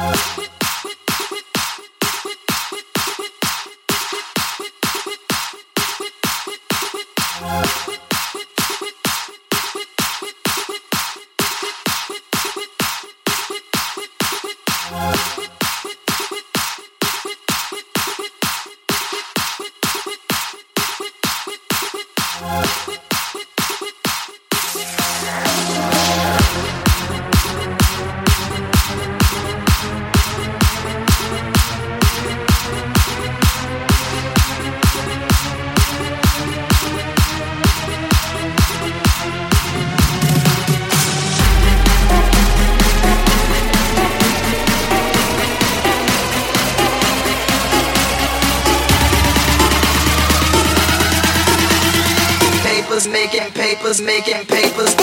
Making papers.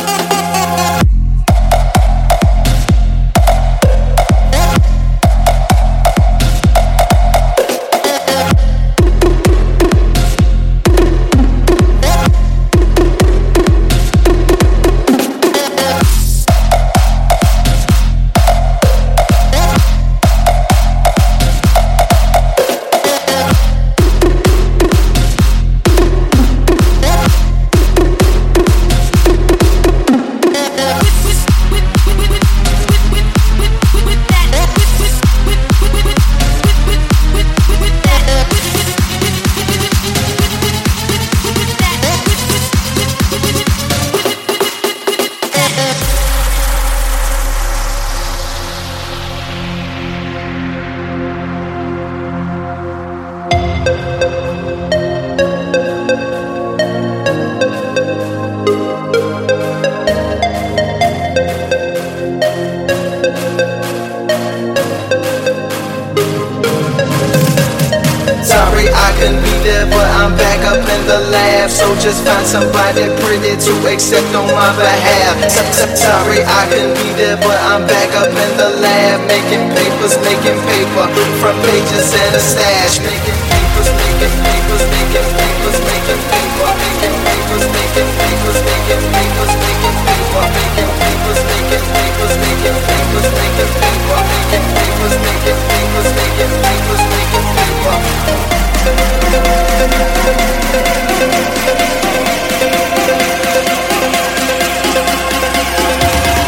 Just find somebody pretty to accept on my behalf. Sorry I couldn't be there, but I'm back up in the lab, making papers, making paper, front pages and a stash. Making papers, making papers, making papers, making paper, making papers, making papers, making papers, making paper, making papers, making papers, making papers, making paper, making papers, making papers, making papers, making paper.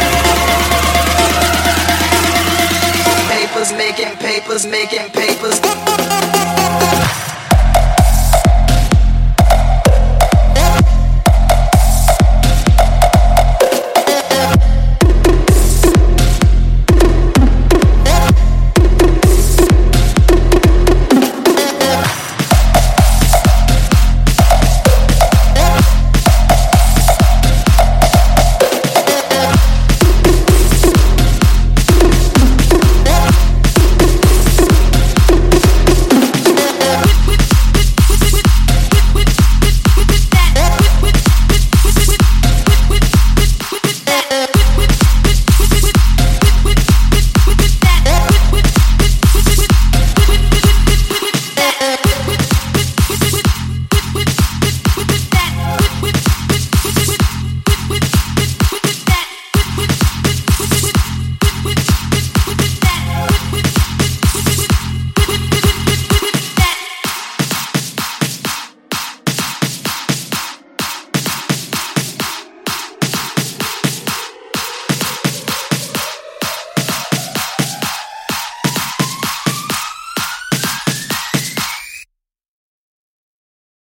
Making papers, making papers.